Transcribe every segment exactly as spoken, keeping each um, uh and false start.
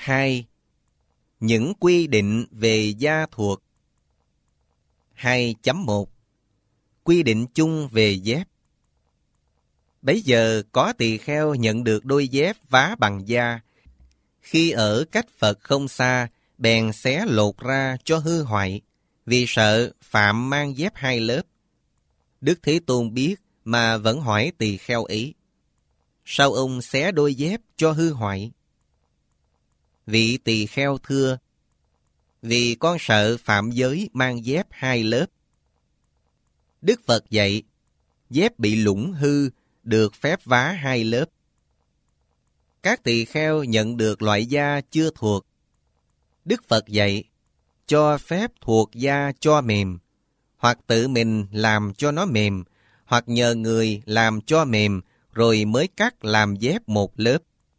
hai. Những quy định về gia thuộc. hai chấm một. Quy định chung về dép. Bấy giờ có tỳ kheo nhận được đôi dép vá bằng da. Khi ở cách Phật không xa, bèn xé lột ra cho hư hoại, vì sợ phạm mang dép hai lớp. Đức Thế Tôn biết mà vẫn hỏi tỳ kheo ấy. Sao ông xé đôi dép cho hư hoại? Vị tỳ kheo thưa: Vì con sợ phạm giới mang dép hai lớp. Đức Phật dạy, dép bị lủng hư, được phép vá hai lớp. Các tỳ kheo nhận được loại da chưa thuộc. Đức Phật dạy, cho phép thuộc da cho mềm, hoặc tự mình làm cho nó mềm, hoặc nhờ người làm cho mềm, rồi mới cắt làm dép một lớp.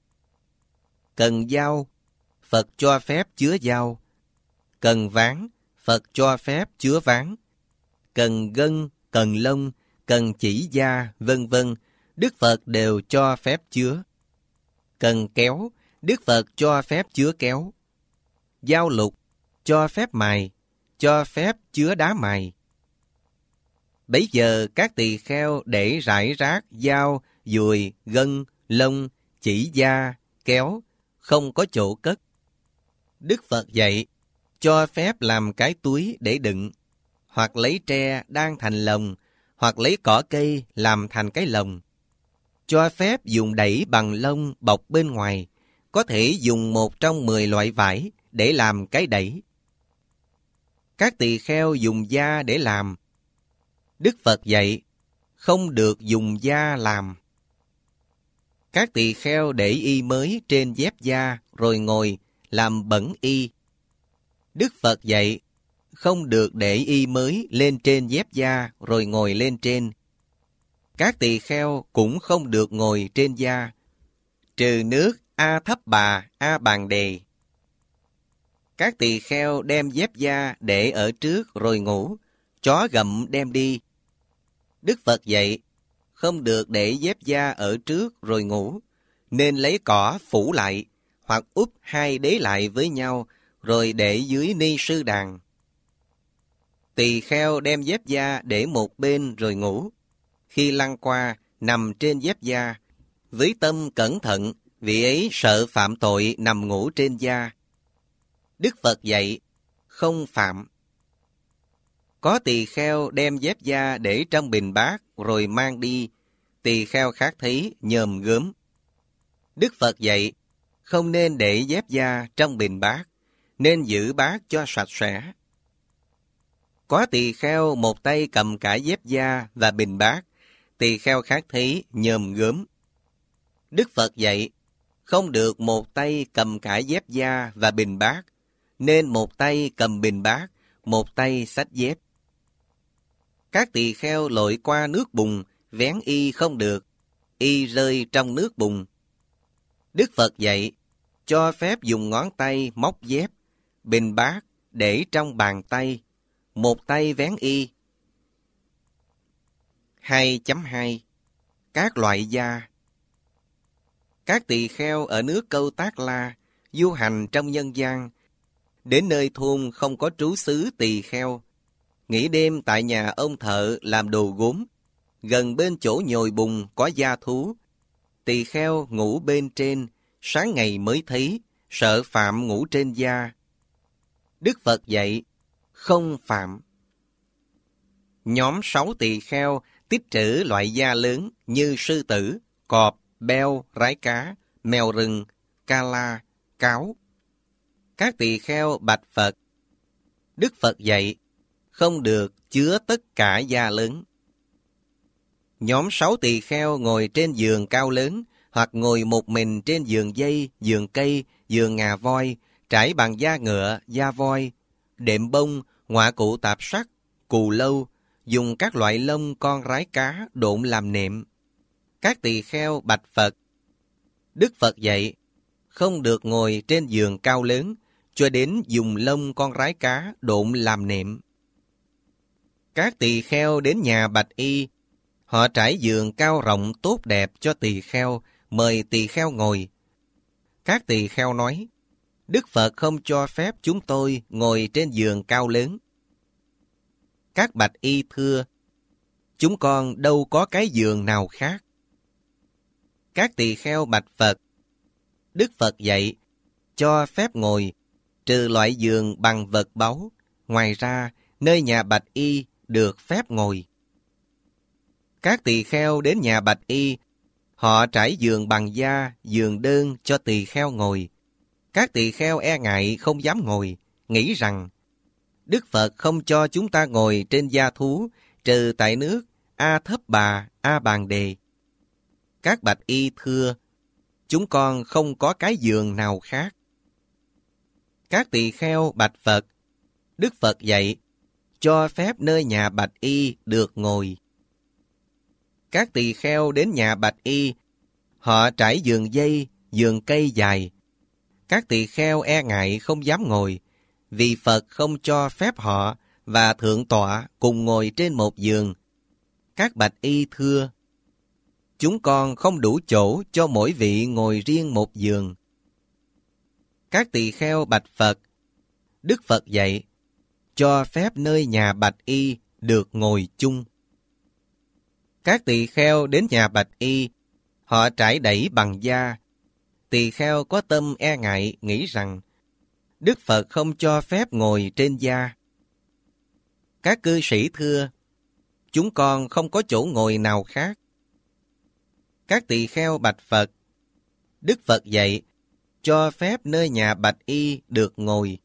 Cần dao, Phật cho phép chứa dao. Cần ván, Phật cho phép chứa ván. Cần gân, cần lông, cần chỉ da, vân vân, Đức Phật đều cho phép chứa. Cần kéo, Đức Phật cho phép chứa kéo. Dao lục, cho phép mài, cho phép chứa đá mài. Bấy giờ các tỳ kheo để rải rác dao, dùi, gân, lông, chỉ da, kéo, không có chỗ cất. Đức Phật dạy, cho phép làm cái túi để đựng, hoặc lấy tre đan thành lồng, hoặc lấy cỏ cây làm thành cái lồng. Cho phép dùng đẩy bằng lông bọc bên ngoài, có thể dùng một trong mười loại vải để làm cái đẩy. Các tỳ kheo dùng da để làm. Đức Phật dạy, không được dùng da làm. Các tỳ kheo để y mới trên dép da rồi ngồi làm bẩn y. Đức Phật dạy, không được để y mới lên trên dép da rồi ngồi lên trên. Các tỳ kheo cũng không được ngồi trên da, trừ nước A Thấp Bà, A Bàn Đề. Các tỳ kheo đem dép da để ở trước rồi ngủ, chó gặm đem đi. Đức Phật dạy, không được để dép da ở trước rồi ngủ, nên lấy cỏ phủ lại, hoặc úp hai đế lại với nhau, rồi để dưới ni sư đàn. Tỳ kheo đem dép da để một bên rồi ngủ. Khi lăn qua, nằm trên dép da, với tâm cẩn thận, vị ấy sợ phạm tội nằm ngủ trên da. Đức Phật dạy, không phạm. Có tỳ kheo đem dép da để trong bình bát rồi mang đi, tỳ kheo khác thấy nhòm gớm. Đức Phật dạy, không nên để dép da trong bình bát, nên giữ bát cho sạch sẽ. Có tỳ kheo một tay cầm cả dép da và bình bát, tỳ kheo khác thấy nhòm gớm. Đức Phật dạy, không được một tay cầm cả dép da và bình bát, nên một tay cầm bình bát, một tay xách dép. Các tỳ kheo lội qua nước bùn, vén y không được, y rơi trong nước bùn. Đức Phật dạy, cho phép dùng ngón tay móc dép, bình bát để trong bàn tay, một tay vén y. hai chấm hai. Các loại da. Các tỳ kheo ở nước Câu Tác La, du hành trong nhân gian, đến nơi thôn không có trú xứ tỳ kheo, nghỉ đêm tại nhà ông thợ làm đồ gốm, gần bên chỗ nhồi bùn có gia thú. Tỳ kheo ngủ bên trên, sáng ngày mới thấy, sợ phạm ngủ trên da. Đức Phật dạy, không phạm. Nhóm sáu tỳ kheo tích trữ loại da lớn như sư tử, cọp, beo, rái cá, mèo rừng, ca la, cáo. Các tỳ kheo bạch Phật. Đức Phật dạy, không được chứa tất cả da lớn. Nhóm sáu tỳ kheo ngồi trên giường cao lớn, hoặc ngồi một mình trên giường dây, giường cây, giường ngà voi, trải bằng da ngựa, da voi, đệm bông, ngọa cụ tạp sắc, cù lâu, dùng các loại lông con rái cá độn làm nệm. Các tỳ kheo bạch Phật. Đức Phật dạy, không được ngồi trên giường cao lớn, cho đến dùng lông con rái cá độn làm nệm. Các tỳ kheo đến nhà bạch y, họ trải giường cao rộng tốt đẹp cho tỳ kheo, mời tỳ kheo ngồi. Các tỳ kheo nói, Đức Phật không cho phép chúng tôi ngồi trên giường cao lớn. Các bạch y thưa, chúng con đâu có cái giường nào khác. Các tỳ kheo bạch Phật, Đức Phật dạy, cho phép ngồi, trừ loại giường bằng vật báu, ngoài ra, nơi nhà bạch y được phép ngồi. Các tỳ kheo đến nhà bạch y, họ trải giường bằng da, giường đơn cho tỳ kheo ngồi. Các tỳ kheo e ngại không dám ngồi, nghĩ rằng Đức Phật không cho chúng ta ngồi trên da thú, trừ tại nước A Thấp Bà, A Bàn Đề. Các bạch y thưa, chúng con không có cái giường nào khác. Các tỳ kheo bạch Phật, Đức Phật dạy, cho phép nơi nhà bạch y được ngồi. Các tỳ kheo đến nhà bạch y, họ trải giường dây, giường cây dài. Các tỳ kheo e ngại không dám ngồi, vì Phật không cho phép họ và thượng tọa cùng ngồi trên một giường. Các bạch y thưa, chúng con không đủ chỗ cho mỗi vị ngồi riêng một giường. Các tỳ kheo bạch Phật, Đức Phật dạy, cho phép nơi nhà bạch y được ngồi chung. Các tỳ kheo đến nhà bạch y, họ trải đẩy bằng da. Tỳ kheo có tâm e ngại nghĩ rằng Đức Phật không cho phép ngồi trên da. Các cư sĩ thưa, chúng con không có chỗ ngồi nào khác. Các tỳ kheo bạch Phật, Đức Phật dạy, cho phép nơi nhà bạch y được ngồi.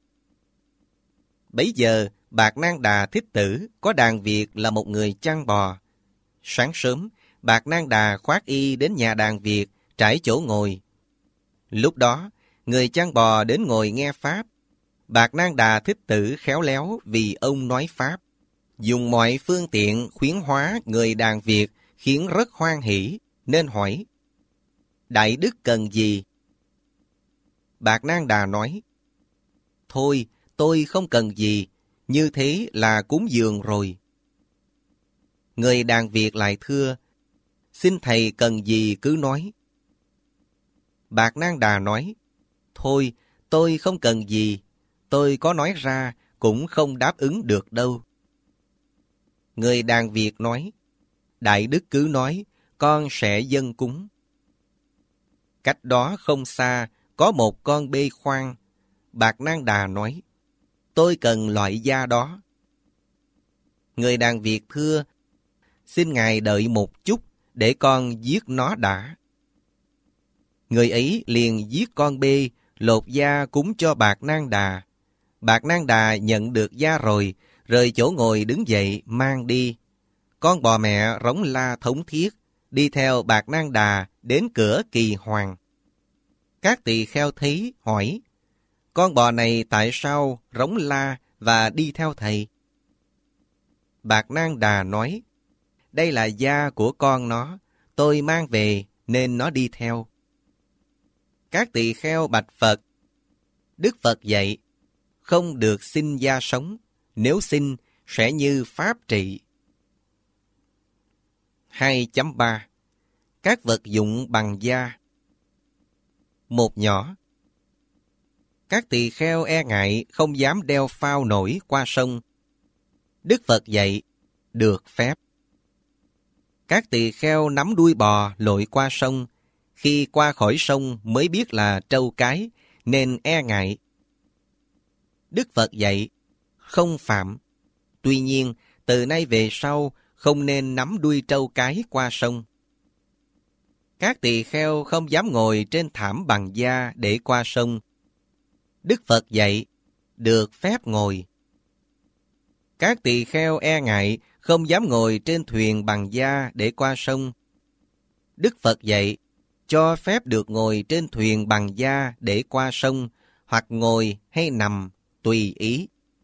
Bấy giờ, Bạt Nang Đà Thích Tử có đàn Việt là một người chăn bò. Sáng sớm, Bạt Nang Đà khoác y đến nhà đàn Việt, trải chỗ ngồi. Lúc đó, người chăn bò đến ngồi nghe Pháp. Bạt Nang Đà Thích Tử khéo léo vì ông nói Pháp, dùng mọi phương tiện khuyến hóa người đàn Việt khiến rất hoan hỷ, nên hỏi, Đại Đức cần gì? Bạt Nang Đà nói, thôi, tôi không cần gì, như thế là cúng dường rồi. Người đàn Việt lại thưa, xin thầy cần gì cứ nói. Bạt Nang Đà nói, thôi, tôi không cần gì, tôi có nói ra cũng không đáp ứng được đâu. Người đàn Việt nói, Đại Đức cứ nói, con sẽ dâng cúng. Cách đó không xa, có một con bê khoan. Bạt Nang Đà nói, tôi cần loại da đó. Người đàn Việt thưa, xin Ngài đợi một chút, để con giết nó đã. Người ấy liền giết con bê, lột da cúng cho Bạt Nang Đà. Bạt Nang Đà nhận được da rồi, rời chỗ ngồi đứng dậy mang đi. Con bò mẹ rống la thống thiết, đi theo Bạt Nang Đà đến cửa Kỳ Hoàng. Các tỳ kheo thấy hỏi, con bò này tại sao rống la và đi theo thầy? Bạt Nang Đà nói, đây là da của con nó, tôi mang về nên nó đi theo. Các tỳ kheo bạch Phật, Đức Phật dạy, không được xin da sống, nếu xin sẽ như pháp trị. hai chấm ba Các vật dụng bằng da. Một nhỏ. Các tỳ kheo e ngại không dám đeo phao nổi qua sông. Đức Phật dạy, được phép. Các tỳ kheo nắm đuôi bò lội qua sông, khi qua khỏi sông mới biết là trâu cái, nên e ngại. Đức Phật dạy, không phạm. Tuy nhiên, từ nay về sau, không nên nắm đuôi trâu cái qua sông. Các tỳ kheo không dám ngồi trên thảm bằng da để qua sông. Đức Phật dạy, được phép ngồi. Các tỳ kheo e ngại, không dám ngồi trên thuyền bằng da để qua sông. Đức Phật dạy, cho phép được ngồi trên thuyền bằng da để qua sông, hoặc ngồi hay nằm, tùy ý.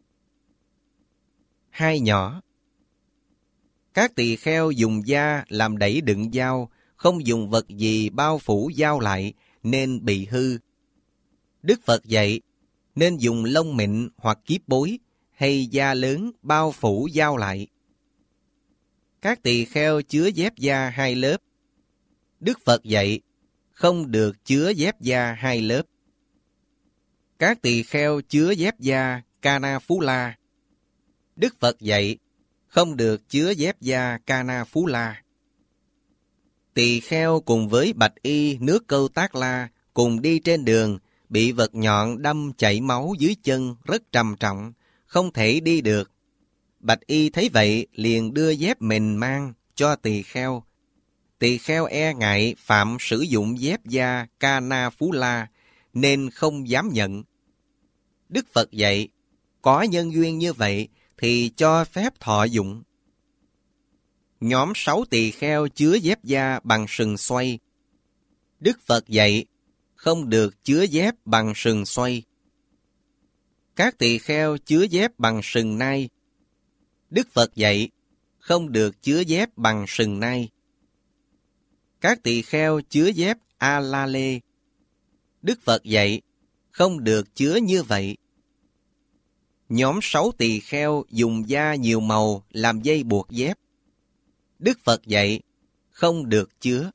Hai nhỏ. Các tỳ kheo dùng da làm đẩy đựng dao, không dùng vật gì bao phủ dao lại, nên bị hư. Đức Phật dạy, nên dùng lông mịn hoặc kiếp bối, hay da lớn bao phủ dao lại. Các tỳ kheo chứa dép da hai lớp. Đức Phật dạy, không được chứa dép da hai lớp. Các tỳ kheo chứa dép da Kana Phú La. Đức Phật dạy không được chứa dép da Kana Phú La. Tỳ kheo cùng với bạch y nước Câu Tác La cùng đi trên đường, bị vật nhọn đâm chảy máu dưới chân rất trầm trọng, không thể đi được. Bạch y thấy vậy liền đưa dép mình mang cho tỳ kheo. Tỳ kheo e ngại phạm sử dụng dép da Kana Phú La nên không dám nhận. Đức Phật dạy, có nhân duyên như vậy thì cho phép thọ dụng. Nhóm sáu tỳ kheo chứa dép da bằng sừng xoay. Đức Phật dạy, không được chứa dép bằng sừng xoay. Các tỳ kheo chứa dép bằng sừng nai. Đức Phật dạy, không được chứa dép bằng sừng nai. Các tỳ kheo chứa dép A-la-lê. Đức Phật dạy, không được chứa như vậy. Nhóm sáu tỳ kheo dùng da nhiều màu làm dây buộc dép. Đức Phật dạy, không được chứa.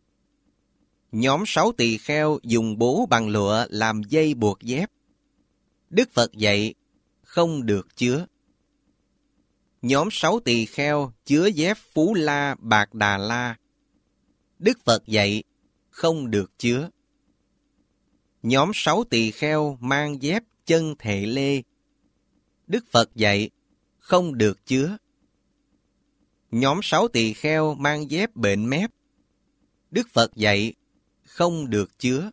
Nhóm sáu tỳ kheo dùng bố bằng lụa làm dây buộc dép. Đức Phật dạy, không được chứa. Nhóm sáu tỳ kheo chứa dép Phú La Bạc Đà La. Đức Phật dạy, không được chứa. Nhóm sáu tỳ kheo mang dép Chân Thệ Lê. Đức Phật dạy, không được chứa. Nhóm sáu tỳ kheo mang dép Bệnh Mép. Đức Phật dạy, không được chứa.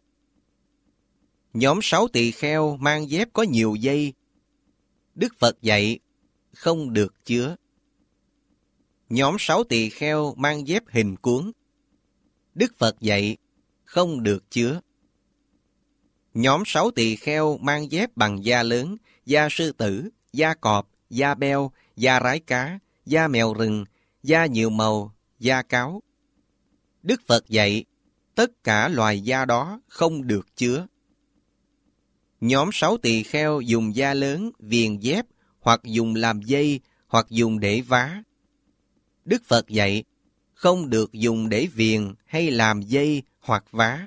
Nhóm sáu tỳ kheo mang dép có nhiều dây. Đức Phật dạy, không được chứa. Nhóm sáu tỳ kheo mang dép hình cuốn. Đức Phật dạy, không được chứa. Nhóm sáu tỳ kheo mang dép bằng da lớn, da sư tử, da cọp, da beo, da rái cá, da mèo rừng, da nhiều màu, da cáo. Đức Phật dạy, tất cả loài da đó không được chứa. Nhóm sáu tỳ kheo dùng da lớn, viền dép, hoặc dùng làm dây, hoặc dùng để vá. Đức Phật dạy, không được dùng để viền hay làm dây hoặc vá.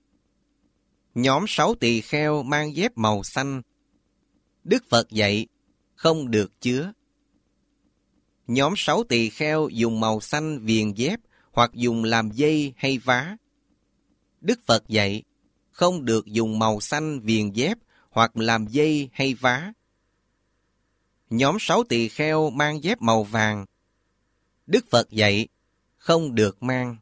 Nhóm sáu tỳ kheo mang dép màu xanh. Đức Phật dạy, không được chứa. Nhóm sáu tỳ kheo dùng màu xanh viền dép hoặc dùng làm dây hay vá. Đức Phật dạy, không được dùng màu xanh viền dép hoặc làm dây hay vá. Nhóm sáu tỳ kheo mang dép màu vàng. Đức Phật dạy, không được mang.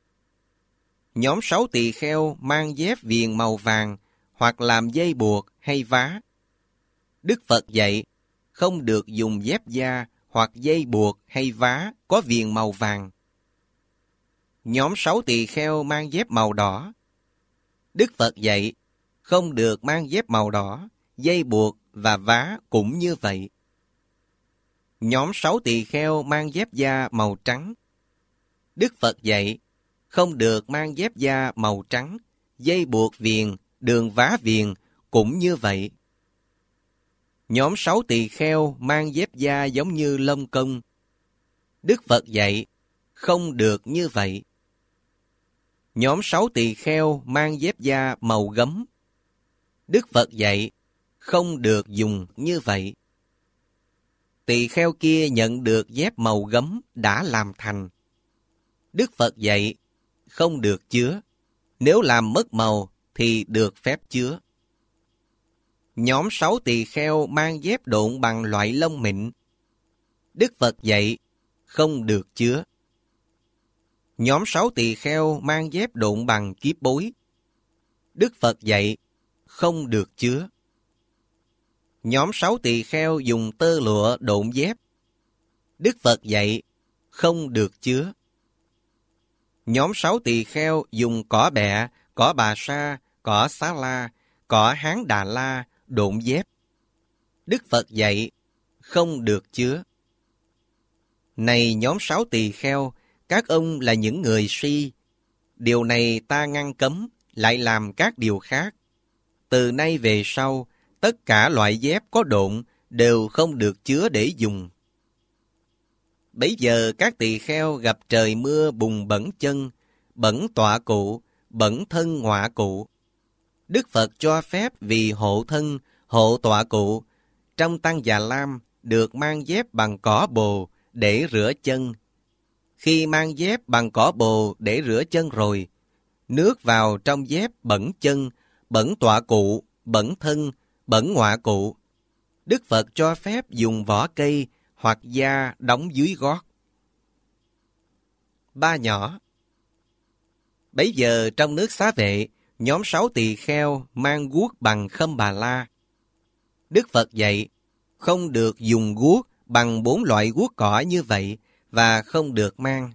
Nhóm sáu tỳ kheo mang dép viền màu vàng hoặc làm dây buộc hay vá. Đức Phật dạy, không được dùng dép da hoặc dây buộc hay vá có viền màu vàng. Nhóm sáu tỳ kheo mang dép màu đỏ. Đức Phật dạy, không được mang dép màu đỏ, dây buộc và vá cũng như vậy. Nhóm sáu tỳ kheo mang dép da màu trắng. Đức Phật dạy, không được mang dép da màu trắng, dây buộc viền, đường vá viền cũng như vậy. Nhóm sáu tỳ kheo mang dép da giống như lông công. Đức Phật dạy, không được như vậy. Nhóm sáu tỳ kheo mang dép da màu gấm. Đức Phật dạy, không được dùng như vậy. Tỳ kheo kia nhận được dép màu gấm đã làm thành. Đức Phật dạy, không được chứa. Nếu làm mất màu thì được phép chứa. Nhóm sáu tỳ kheo mang dép độn bằng loại lông mịn. Đức Phật dạy, không được chứa. Nhóm sáu tỳ kheo mang dép độn bằng kiếp bối. Đức Phật dạy, không được chứa. Nhóm sáu tỳ kheo dùng tơ lụa độn dép. Đức Phật dạy, không được chứa. Nhóm sáu tỳ kheo dùng cỏ bẹ, cỏ bà sa, cỏ xá la, cỏ hán đà la độn dép. Đức Phật dạy, không được chứa. Này nhóm sáu tỳ kheo, các ông là những người si. Điều này ta ngăn cấm, lại làm các điều khác. Từ nay về sau, tất cả loại dép có độn đều không được chứa để dùng. Bấy giờ các tỳ kheo gặp trời mưa bùn bẩn chân, bẩn tọa cụ, bẩn thân ngọa cụ. Đức Phật cho phép vì hộ thân, hộ tọa cụ, trong Tăng Già Lam được mang dép bằng cỏ bồ để rửa chân. Khi mang dép bằng cỏ bồ để rửa chân rồi, nước vào trong dép bẩn chân, bẩn tọa cụ, bẩn thân, bẩn ngọa cụ. Đức Phật cho phép dùng vỏ cây hoặc da đóng dưới gót. Ba nhỏ. Bấy giờ trong nước Xá Vệ, nhóm sáu tỳ kheo mang guốc bằng Khâm Bà La. Đức Phật dạy, không được dùng guốc bằng bốn loại guốc cỏ như vậy và không được mang.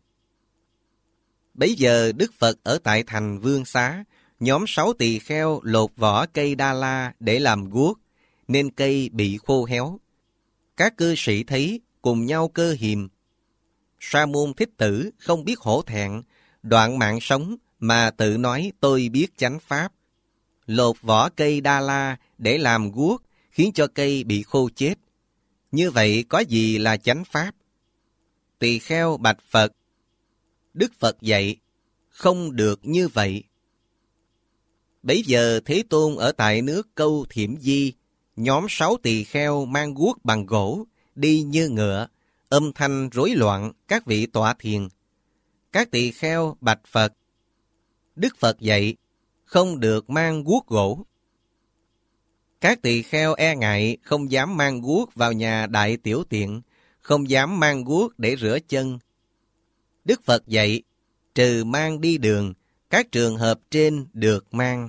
Bấy giờ Đức Phật ở tại thành Vương Xá, nhóm sáu tỳ kheo lột vỏ cây Đa La để làm guốc, nên cây bị khô héo. Các cư sĩ thấy cùng nhau cơ hiềm. Sa môn Thích Tử không biết hổ thẹn, đoạn mạng sống mà tự nói tôi biết chánh pháp. Lột vỏ cây Đa La để làm guốc khiến cho cây bị khô chết. Như vậy có gì là chánh pháp? Tỳ kheo bạch Phật. Đức Phật dạy, không được như vậy. Bấy giờ Thế Tôn ở tại nước Câu Thiểm Di, nhóm sáu tỳ kheo mang guốc bằng gỗ, đi như ngựa, âm thanh rối loạn các vị tọa thiền. Các tỳ kheo bạch Phật. Đức Phật dạy, không được mang guốc gỗ. Các tỳ kheo e ngại không dám mang guốc vào nhà đại tiểu tiện, không dám mang guốc để rửa chân. Đức Phật dạy, trừ mang đi đường, các trường hợp trên được mang.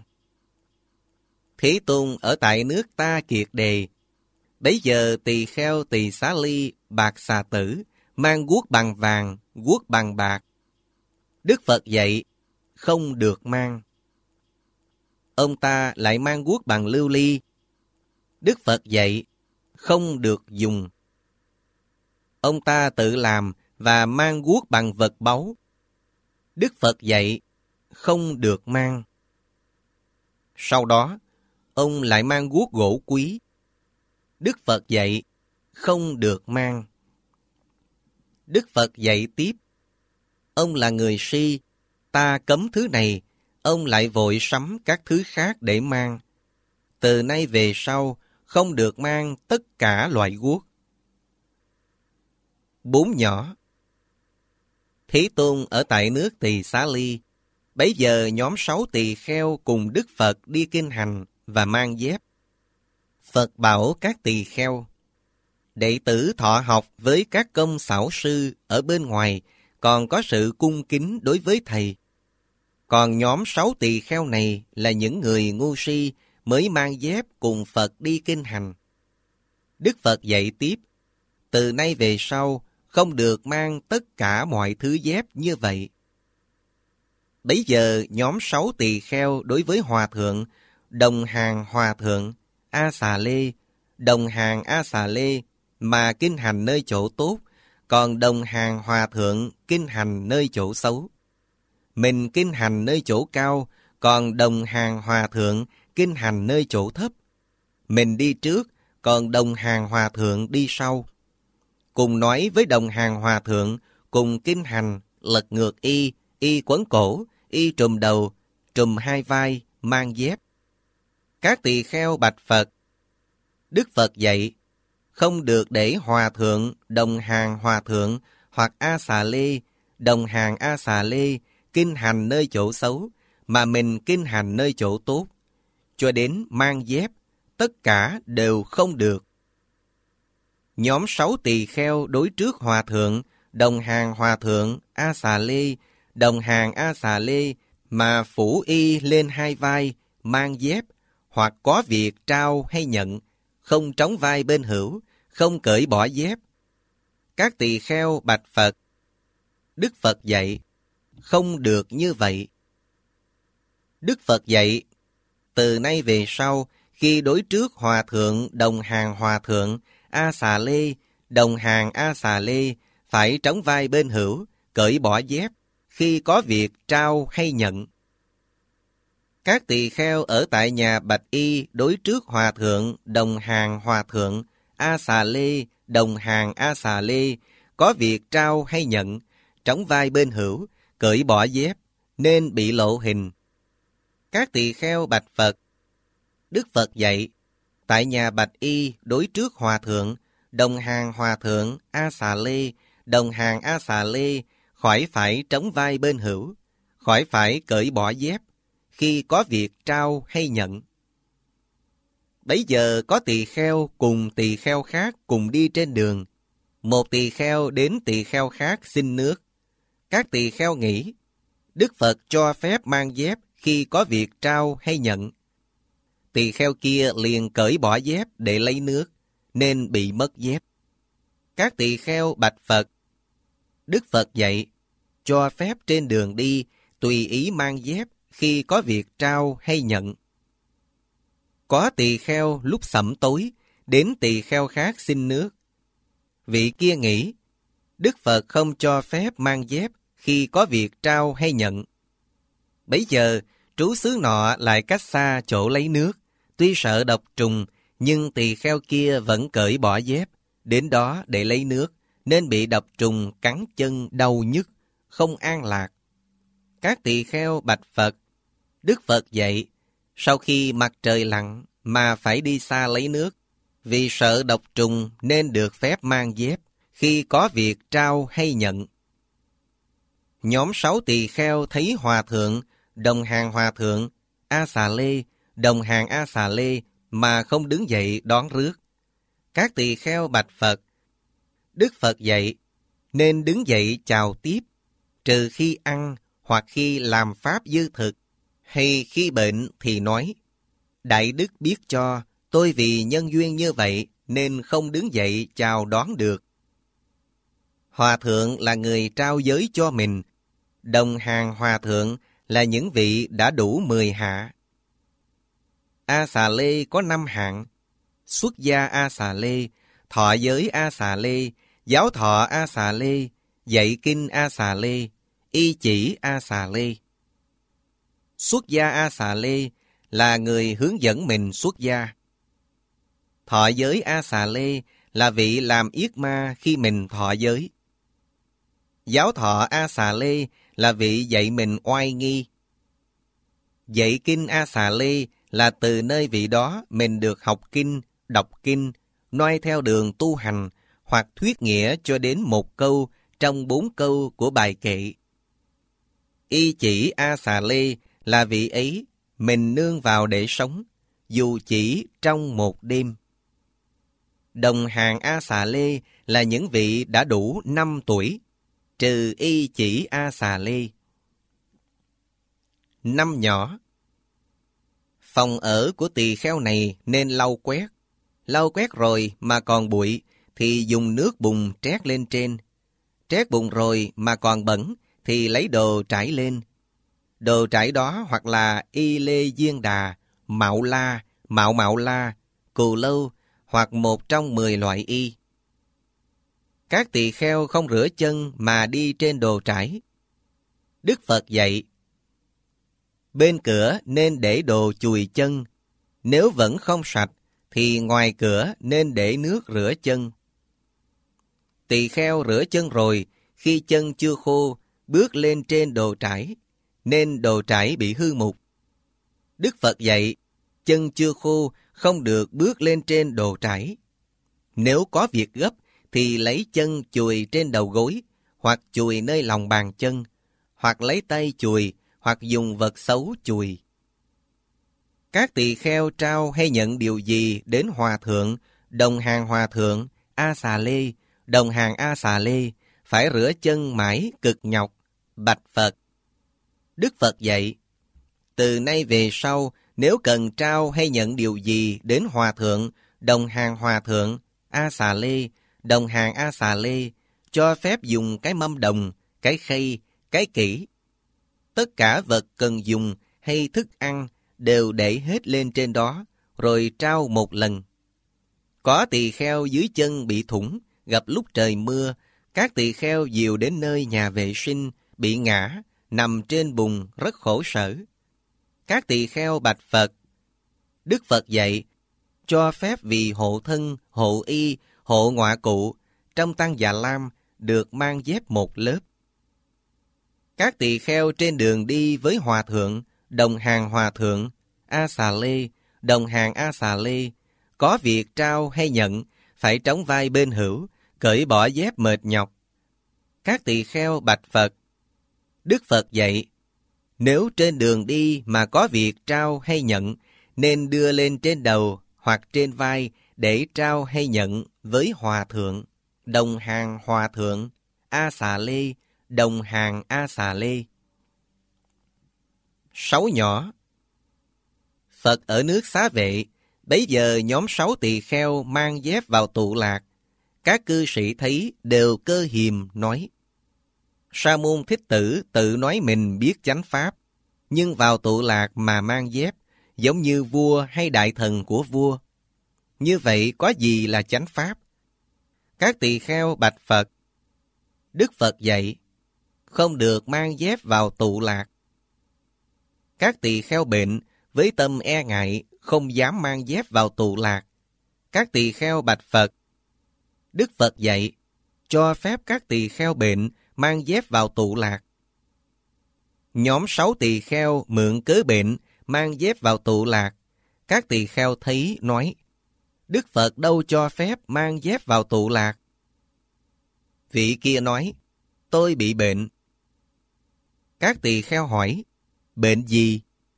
Thế Tôn ở tại nước Ta Kiệt Đề. Bấy giờ tỳ kheo Tỳ Xá Ly, Bạc Xà Tử, mang guốc bằng vàng, guốc bằng bạc. Đức Phật dạy, không được mang. Ông ta lại mang guốc bằng lưu ly. Đức Phật dạy, không được dùng. Ông ta tự làm và mang guốc bằng vật báu. Đức Phật dạy, không được mang. Sau đó, ông lại mang guốc gỗ quý. Đức Phật dạy, không được mang. Đức Phật dạy tiếp, ông là người si, ta cấm thứ này, ông lại vội sắm các thứ khác để mang. Từ nay về sau, không được mang tất cả loại guốc. Bốn nhỏ. Thế Tôn ở tại nước Tỳ Xá Ly. Bấy giờ nhóm sáu tỳ kheo cùng Đức Phật đi kinh hành và mang dép. Phật bảo các tỳ kheo, đệ tử thọ học với các công xảo sư ở bên ngoài còn có sự cung kính đối với thầy. Còn nhóm sáu tỳ kheo này là những người ngu si mới mang dép cùng Phật đi kinh hành. Đức Phật dạy tiếp, từ nay về sau không được mang tất cả mọi thứ dép như vậy. Bấy giờ nhóm sáu tỳ kheo đối với Hòa Thượng, đồng hàng Hòa Thượng, A Xà Lê, đồng hàng A Xà Lê mà kinh hành nơi chỗ tốt, còn đồng hàng Hòa Thượng kinh hành nơi chỗ xấu. Mình kinh hành nơi chỗ cao, còn đồng hàng Hòa Thượng kinh hành nơi chỗ thấp. Mình đi trước, còn đồng hàng Hòa Thượng đi sau. Cùng nói với đồng hàng Hòa Thượng, cùng kinh hành, lật ngược y, y quấn cổ, y trùm đầu, trùm hai vai, mang dép. Các tỳ kheo bạch Phật. Đức Phật dạy, không được để Hòa Thượng, đồng hàng Hòa Thượng, hoặc A Xà Lê, đồng hàng A Xà Lê, kinh hành nơi chỗ xấu, mà mình kinh hành nơi chỗ tốt. Cho đến mang dép, tất cả đều không được. Nhóm sáu tỳ kheo đối trước Hòa Thượng, đồng hàng Hòa Thượng, A Xà Lê, đồng hàng A Xà Lê, mà phủ y lên hai vai, mang dép, hoặc có việc trao hay nhận, không trống vai bên hữu, không cởi bỏ dép. Các tỳ kheo bạch Phật. Đức Phật dạy, không được như vậy. Đức Phật dạy, từ nay về sau, khi đối trước Hòa Thượng, đồng hàng Hòa Thượng, A Xà Lê, đồng hàng A Xà Lê, phải trống vai bên hữu, cởi bỏ dép, khi có việc trao hay nhận. Các tỳ kheo ở tại nhà bạch y đối trước Hòa Thượng, đồng hàng Hòa Thượng, A Xà Lê, đồng hàng A Xà Lê, có việc trao hay nhận, trống vai bên hữu, cởi bỏ dép, nên bị lộ hình. Các tỳ kheo bạch Phật. Đức Phật dạy, tại nhà Bạch Y đối trước Hòa Thượng, đồng hàng Hòa Thượng A Xà Lê, đồng hàng A Xà Lê, khỏi phải trống vai bên hữu, khỏi phải cởi bỏ dép, khi có việc trao hay nhận. Bấy giờ có tỳ kheo cùng tỳ kheo khác cùng đi trên đường. Một tỳ kheo đến tỳ kheo khác xin nước. Các tỳ kheo nghĩ, Đức Phật cho phép mang dép khi có việc trao hay nhận. Tỳ kheo kia liền cởi bỏ dép để lấy nước, nên bị mất dép. Các tỳ kheo bạch Phật, Đức Phật dạy, cho phép trên đường đi tùy ý mang dép khi có việc trao hay nhận. Có tỳ kheo lúc sẩm tối đến tỳ kheo khác xin nước. Vị kia nghĩ, Đức Phật không cho phép mang dép khi có việc trao hay nhận. Bấy giờ, trú xứ nọ lại cách xa chỗ lấy nước, tuy sợ độc trùng, nhưng tỳ kheo kia vẫn cởi bỏ dép, đến đó để lấy nước, nên bị độc trùng cắn chân đau nhức, không an lạc. Các tỳ kheo bạch Phật, Đức Phật dạy, sau khi mặt trời lặn mà phải đi xa lấy nước, vì sợ độc trùng nên được phép mang dép khi có việc trao hay nhận. Nhóm sáu tỳ kheo thấy Hòa Thượng, đồng hàng Hòa Thượng, A Xà Lê, đồng hàng A Xà Lê mà không đứng dậy đón rước. Các tỳ kheo bạch Phật, Đức Phật dạy, nên đứng dậy chào tiếp, trừ khi ăn hoặc khi làm pháp dư thực, hay khi bệnh thì nói, Đại Đức biết cho, tôi vì nhân duyên như vậy nên không đứng dậy chào đón được. Hòa Thượng là người trao giới cho mình, đồng hàng Hòa Thượng là những vị đã đủ mười hạ. A Xà Lê có năm hạng: xuất gia A Xà Lê, thọ giới A Xà Lê, giáo thọ A Xà Lê, dạy kinh A Xà Lê, y chỉ A Xà Lê. Xuất gia A Xà Lê là người hướng dẫn mình xuất gia. Thọ giới A Xà Lê là vị làm yết ma khi mình thọ giới. Giáo thọ A Xà Lê là vị dạy mình oai nghi. Dạy kinh A Xà Lê là từ nơi vị đó mình được học kinh, đọc kinh, noi theo đường tu hành hoặc thuyết nghĩa cho đến một câu trong bốn câu của bài kệ. Y chỉ A Xà Lê là vị ấy mình nương vào để sống, dù chỉ trong một đêm. Đồng hàng A Xà Lê là những vị đã đủ năm tuổi, trừ y chỉ A Xà Lê. Năm nhỏ. Phòng ở của tỳ kheo này nên lau quét. Lau quét rồi mà còn bụi thì dùng nước bùn trét lên trên. Trét bùn rồi mà còn bẩn thì lấy đồ trải lên. Đồ trải đó hoặc là y lê diên đà, mạo la, mạo mạo la, cù lâu hoặc một trong mười loại y. Các tỳ kheo không rửa chân mà đi trên đồ trải. Đức Phật dạy, bên cửa nên để đồ chùi chân. Nếu vẫn không sạch, thì ngoài cửa nên để nước rửa chân. Tỳ kheo rửa chân rồi, khi chân chưa khô, bước lên trên đồ trải, nên đồ trải bị hư mục. Đức Phật dạy, chân chưa khô không được bước lên trên đồ trải. Nếu có việc gấp, thì lấy chân chùi trên đầu gối, hoặc chùi nơi lòng bàn chân, hoặc lấy tay chùi, hoặc dùng vật xấu chùi. Các tỳ kheo trao hay nhận điều gì đến Hòa Thượng, đồng hàng Hòa Thượng, A Xà Lê, đồng hàng A Xà Lê, phải rửa chân mãi cực nhọc, bạch Phật. Đức Phật dạy, từ nay về sau, nếu cần trao hay nhận điều gì đến Hòa Thượng, đồng hàng Hòa Thượng, A Xà Lê, đồng hàng A Xà Lê, cho phép dùng cái mâm đồng, cái khay, cái kỷ. Tất cả vật cần dùng hay thức ăn đều để hết lên trên đó, rồi trao một lần. Có tỳ kheo dưới chân bị thủng, gặp lúc trời mưa, các tỳ kheo dìu đến nơi nhà vệ sinh, bị ngã, nằm trên bùn rất khổ sở. Các tỳ kheo bạch Phật. Đức Phật dạy, cho phép vì hộ thân, hộ y, hộ ngoại cụ, trong Tăng Già Lam được mang dép một lớp. Các tỳ kheo trên đường đi với Hòa Thượng, đồng hàng Hòa Thượng, A Xà Lê, đồng hàng A Xà Lê, có việc trao hay nhận, phải trống vai bên hữu, cởi bỏ dép mệt nhọc. Các tỳ kheo bạch Phật. Đức Phật dạy, nếu trên đường đi mà có việc trao hay nhận, nên đưa lên trên đầu hoặc trên vai để trao hay nhận với Hòa Thượng, đồng hàng Hòa Thượng, A Xà Lê, đồng hàng A Xà Lê. Sáu nhỏ. Phật ở nước Xá Vệ, bấy giờ nhóm sáu tỳ kheo mang dép vào tụ lạc. Các cư sĩ thấy đều cơ hiềm nói, Sa môn Thích Tử tự nói mình biết chánh pháp, nhưng vào tụ lạc mà mang dép, giống như vua hay đại thần của vua. Như vậy có gì là chánh pháp? Các tỳ kheo bạch Phật. Đức Phật dạy, không được mang dép vào tụ lạc. Các tỳ kheo bệnh, với tâm e ngại, không dám mang dép vào tụ lạc. Các tỳ kheo bạch Phật. Đức Phật dạy, cho phép các tỳ kheo bệnh mang dép vào tụ lạc. Nhóm sáu tỳ kheo mượn cớ bệnh, mang dép vào tụ lạc. Các tỳ kheo thấy nói, Đức Phật đâu cho phép mang dép vào tụ lạc. Vị kia nói, tôi bị bệnh. Các tỳ kheo hỏi, bệnh gì?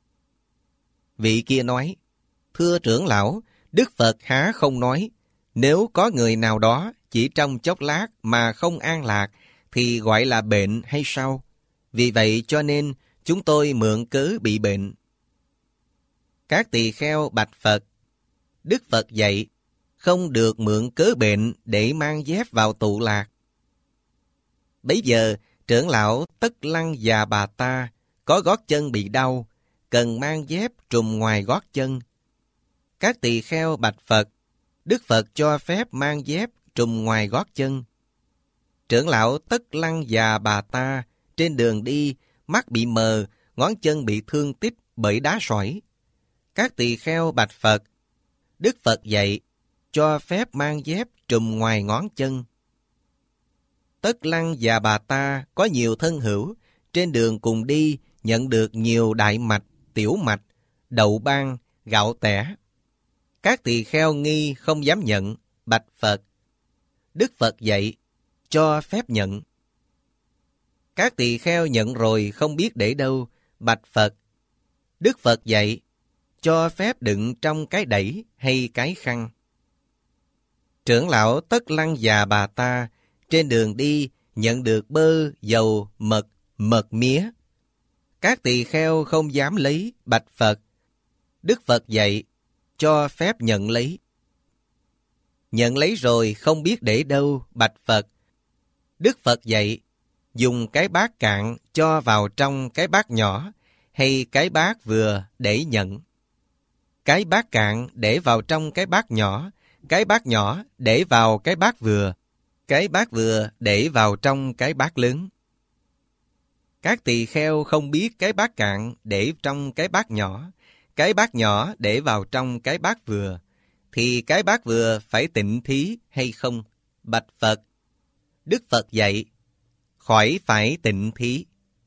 Vị kia nói, thưa trưởng lão, Đức Phật há không nói, nếu có người nào đó chỉ trong chốc lát mà không an lạc, thì gọi là bệnh hay sao? Vì vậy cho nên chúng tôi mượn cớ bị bệnh. Các tỳ kheo bạch Phật. Đức Phật dạy, không được mượn cớ bệnh để mang dép vào tụ lạc. Bấy giờ, trưởng lão Tất Lăng Già Bà Ta có gót chân bị đau, cần mang dép trùm ngoài gót chân. Các tỳ kheo bạch Phật. Đức Phật cho phép mang dép trùm ngoài gót chân. Trưởng lão Tất Lăng Già Bà Ta trên đường đi, mắt bị mờ, ngón chân bị thương tích bởi đá sỏi. Các tỳ kheo bạch Phật. Đức Phật dạy, cho phép mang dép trùm ngoài ngón chân. Tất Lăng Già Bà Ta có nhiều thân hữu, trên đường cùng đi nhận được nhiều đại mạch, tiểu mạch, đậu ban, gạo tẻ. Các tỳ kheo nghi không dám nhận, bạch Phật. Đức Phật dạy, cho phép nhận. Các tỳ kheo nhận rồi không biết để đâu, bạch Phật. Đức Phật dạy, cho phép đựng trong cái đẩy hay cái khăn. Trưởng lão Tất Lăng Già Bà Ta trên đường đi nhận được bơ, dầu, mật, mật mía. Các tỳ kheo không dám lấy, bạch Phật. Đức Phật dạy, cho phép nhận lấy. Nhận lấy rồi không biết để đâu, bạch Phật. Đức Phật dạy, dùng cái bát cạn cho vào trong cái bát nhỏ, hay cái bát vừa để nhận. Cái bát cạn để vào trong cái bát nhỏ, cái bát nhỏ để vào cái bát vừa, cái bát vừa để vào trong cái bát lớn. Các tỳ kheo không biết cái bát cạn để trong cái bát nhỏ, cái bát nhỏ để vào trong cái bát vừa, thì cái bát vừa phải tịnh thí hay không? Bạch Phật. Đức Phật dạy, khỏi phải tịnh thí.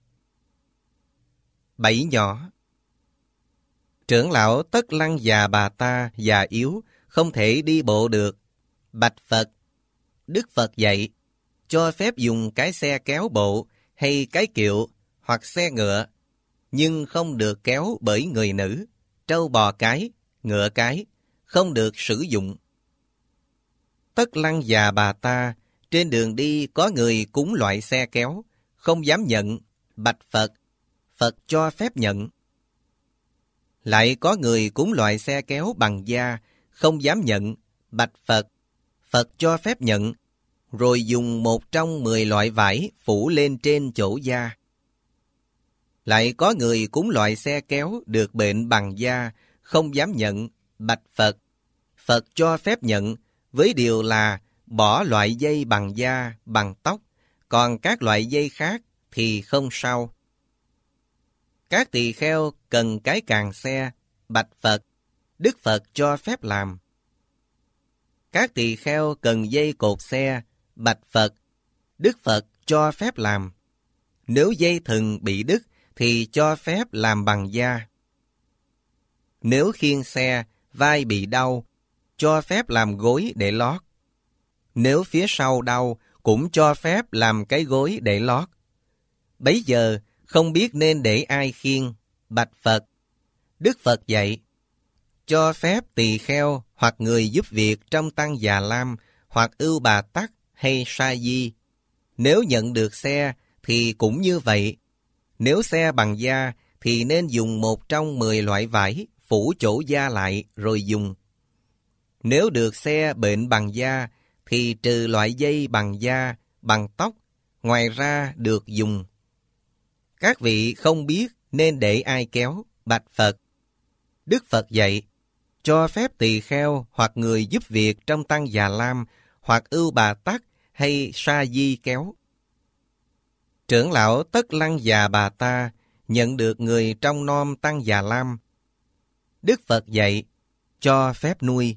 Bảy nhỏ. Trưởng lão Tất Lăng Già Bà Ta già yếu, không thể đi bộ được. Bạch Phật. Đức Phật dạy, cho phép dùng cái xe kéo bộ hay cái kiệu hoặc xe ngựa, nhưng không được kéo bởi người nữ, trâu bò cái, ngựa cái, không được sử dụng. Tất Lăng Già Bà Ta trên đường đi có người cúng loại xe kéo, không dám nhận, bạch Phật. Phật cho phép nhận. Lại có người cúng loại xe kéo bằng da, không dám nhận, bạch Phật. Phật cho phép nhận, rồi dùng một trong mười loại vải phủ lên trên chỗ da. Lại có người cúng loại xe kéo được bệnh bằng da, không dám nhận, bạch Phật. Phật cho phép nhận, với điều là bỏ loại dây bằng da, bằng tóc, còn các loại dây khác thì không sao. Các tỳ kheo cần cái càng xe, bạch Phật. Đức Phật cho phép làm. Các tỳ kheo cần dây cột xe, bạch Phật. Đức Phật cho phép làm. Nếu dây thừng bị đứt thì cho phép làm bằng da. Nếu khiêng xe, vai bị đau, cho phép làm gối để lót. Nếu phía sau đau, cũng cho phép làm cái gối để lót. Bấy giờ, không biết nên để ai khiêng, bạch Phật. Đức Phật dạy, cho phép tỳ kheo hoặc người giúp việc trong tăng Già Lam hoặc Ưu Bà Tắc hay Sa Di. Nếu nhận được xe thì cũng như vậy. Nếu xe bằng da thì nên dùng một trong mười loại vải phủ chỗ da lại rồi dùng. Nếu được xe bệnh bằng da thì trừ loại dây bằng da, bằng tóc, ngoài ra được dùng. Các vị không biết nên để ai kéo, bạch Phật. Đức Phật dạy, cho phép tỳ kheo hoặc người giúp việc trong tăng Già Lam hoặc Ưu Bà Tắc hay Sa Di kéo. Trưởng lão Tất Lăng Già Bà Ta nhận được người trong nom tăng Già Lam. Đức Phật dạy, cho phép nuôi.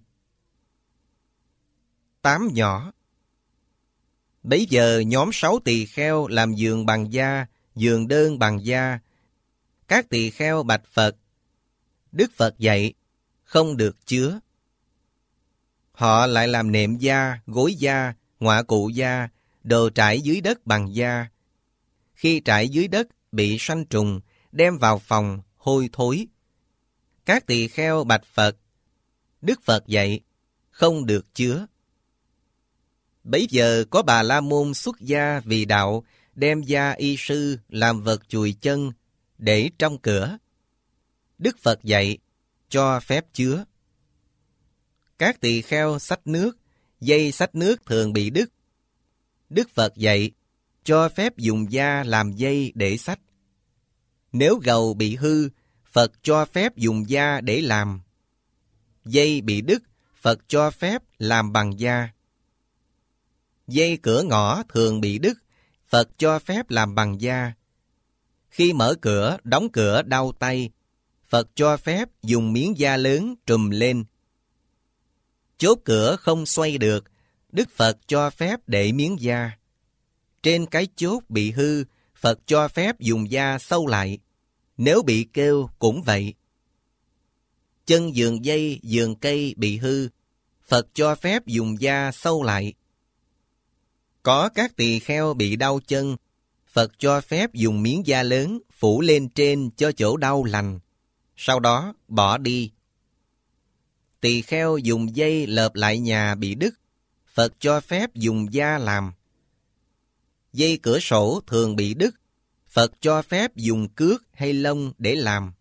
Tám nhỏ. Bấy giờ nhóm sáu tỳ kheo làm giường bằng da, giường đơn bằng da. Các tỳ kheo bạch Phật. Đức Phật dạy, không được chứa. Họ lại làm nệm da, gối da, ngoại cụ da, đồ trải dưới đất bằng da. Khi trải dưới đất bị sanh trùng, đem vào phòng, hôi thối. Các tỳ kheo bạch Phật. Đức Phật dạy, không được chứa. Bấy giờ có Bà La Môn xuất gia vì đạo, đem da y sư làm vật chùi chân, để trong cửa. Đức Phật dạy, cho phép chứa. Các tỳ kheo xách nước, dây xách nước thường bị đứt. Đức Phật dạy, cho phép dùng da làm dây để xách. Nếu gầu bị hư, Phật cho phép dùng da để làm. Dây bị đứt, Phật cho phép làm bằng da. Dây cửa ngõ thường bị đứt, Phật cho phép làm bằng da. Khi mở cửa, đóng cửa đau tay, Phật cho phép dùng miếng da lớn trùm lên. Chốt cửa không xoay được, Đức Phật cho phép để miếng da. Trên cái chốt bị hư, Phật cho phép dùng da sâu lại. Nếu bị kêu cũng vậy. Chân giường dây, giường cây bị hư, Phật cho phép dùng da sâu lại. Có các tỳ kheo bị đau chân, Phật cho phép dùng miếng da lớn phủ lên trên cho chỗ đau lành. Sau đó bỏ đi. Tỳ kheo dùng dây lợp lại nhà bị đứt, Phật cho phép dùng da làm. Dây cửa sổ thường bị đứt, Phật cho phép dùng cước hay lông để làm.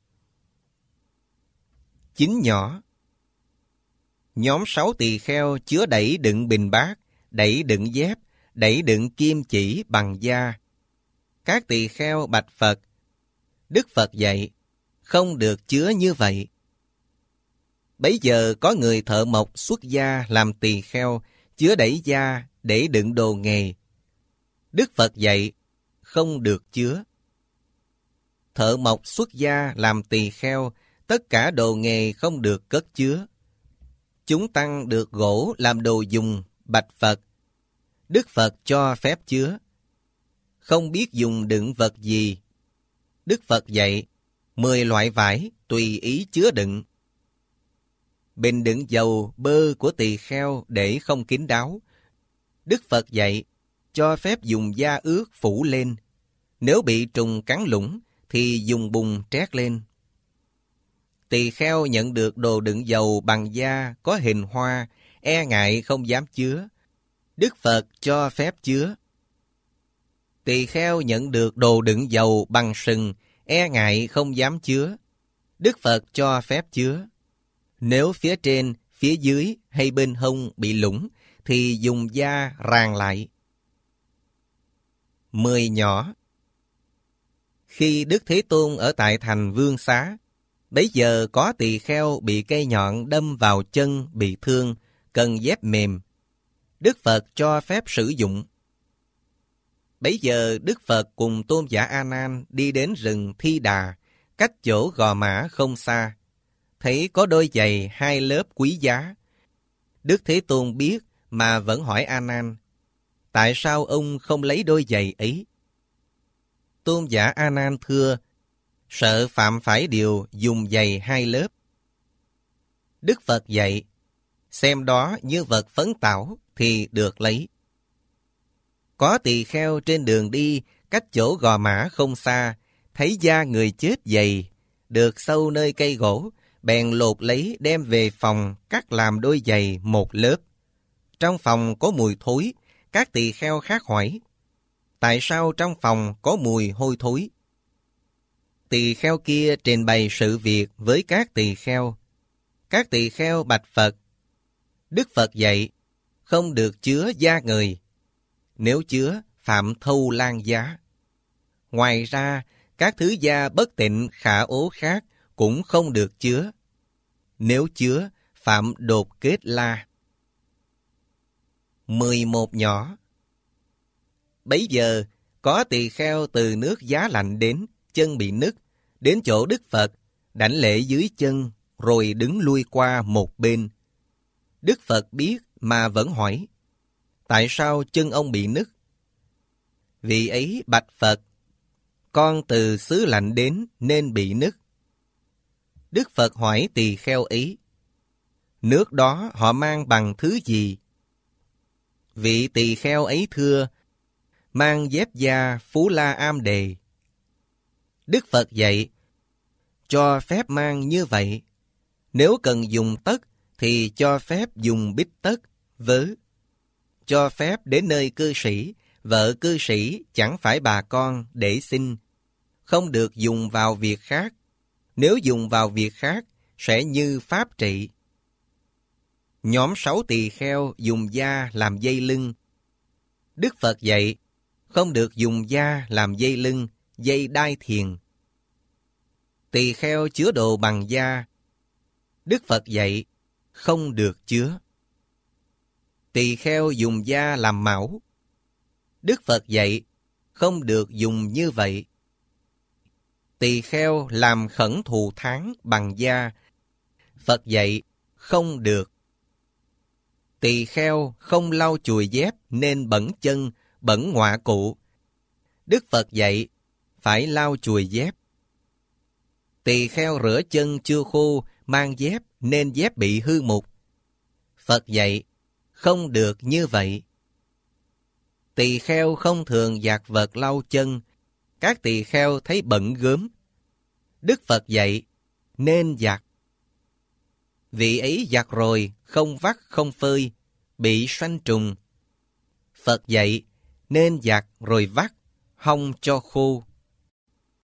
Chín nhỏ. Nhóm sáu tỳ kheo chứa đẩy đựng bình bát, đẩy đựng dép, đẩy đựng kim chỉ bằng da. Các tỳ kheo bạch Phật. Đức Phật dạy, không được chứa như vậy. Bấy giờ có người thợ mộc xuất gia làm tỳ kheo, chứa đẩy da để đựng đồ nghề. Đức Phật dạy, không được chứa. Thợ mộc xuất gia làm tỳ kheo, tất cả đồ nghề không được cất chứa. Chúng tăng được gỗ làm đồ dùng, bạch Phật. Đức Phật cho phép chứa. Không biết dùng đựng vật gì. Đức Phật dạy, mười loại vải tùy ý chứa đựng. Bình đựng dầu, bơ của tỳ kheo để không kín đáo. Đức Phật dạy, cho phép dùng da ướt phủ lên. Nếu bị trùng cắn lũng, thì dùng bùn trét lên. Tỳ kheo nhận được đồ đựng dầu bằng da có hình hoa, e ngại không dám chứa. Đức Phật cho phép chứa. Tỳ kheo nhận được đồ đựng dầu bằng sừng, e ngại không dám chứa. Đức Phật cho phép chứa. Nếu phía trên, phía dưới hay bên hông bị lũng, thì dùng da ràng lại. Mười nhỏ. Khi Đức Thế Tôn ở tại thành Vương Xá, bấy giờ có tỳ kheo bị cây nhọn đâm vào chân bị thương, cần dép mềm. Đức Phật cho phép sử dụng. Bấy giờ Đức Phật cùng Tôn giả A Nan đi đến rừng Thi Đà, cách chỗ Gò Mã không xa. Thấy có đôi giày hai lớp quý giá. Đức Thế Tôn biết mà vẫn hỏi A Nan, tại sao ông không lấy đôi giày ấy? Tôn giả A Nan thưa, sợ phạm phải điều dùng giày hai lớp. Đức Phật dạy, xem đó như vật phấn tảo thì được lấy. Có tỳ kheo trên đường đi, cách chỗ Gò Mã không xa, thấy da người chết dày, được sâu nơi cây gỗ, bèn lột lấy đem về phòng cắt làm đôi giày một lớp. Trong phòng có mùi thối, các tỳ kheo khác hỏi, tại sao trong phòng có mùi hôi thối? Tỳ kheo kia trình bày sự việc với các tỳ kheo. Các tỳ kheo bạch Phật, Đức Phật dạy, không được chứa da người. Nếu chứa, phạm thâu lan giá. Ngoài ra, các thứ da bất tịnh khả ố khác cũng không được chứa. Nếu chứa, phạm đột kết la. mười một nhỏ. Bấy giờ, có tỳ kheo từ nước Giá Lạnh đến, chân bị nứt, đến chỗ Đức Phật, đảnh lễ dưới chân, rồi đứng lui qua một bên. Đức Phật biết mà vẫn hỏi, tại sao chân ông bị nứt? Vị ấy bạch Phật, con từ xứ lạnh đến nên bị nứt. Đức Phật hỏi tỳ kheo ấy, nước đó họ mang bằng thứ gì? Vị tỳ kheo ấy thưa, mang dép da Phú La Am Đề. Đức Phật dạy, cho phép mang như vậy. Nếu cần dùng tất, thì cho phép dùng bít tất, vớ. Cho phép đến nơi cư sĩ, vợ cư sĩ chẳng phải bà con để xin. Không được dùng vào việc khác. Nếu dùng vào việc khác, sẽ như pháp trị. Nhóm sáu tỳ kheo dùng da làm dây lưng. Đức Phật dạy, không được dùng da làm dây lưng, dây đai thiền. Tỳ kheo chứa đồ bằng da. Đức Phật dạy, không được chứa. Tỳ kheo dùng da làm mão. Đức Phật dạy, không được dùng như vậy. Tỳ kheo làm khẩn thù thắng bằng da. Phật dạy, không được. Tỳ kheo không lau chùi dép nên bẩn chân, bẩn ngọa cụ. Đức Phật dạy, phải lau chùi dép. Tỳ kheo rửa chân chưa khô, mang dép nên dép bị hư mục. Phật dạy, không được như vậy. Tỳ kheo không thường giặt vật lau chân, các tỳ kheo thấy bẩn gớm. Đức Phật dạy, nên giặt. Vị ấy giặt rồi, không vắt không phơi, bị sanh trùng. Phật dạy, nên giặt rồi vắt, hong cho khô.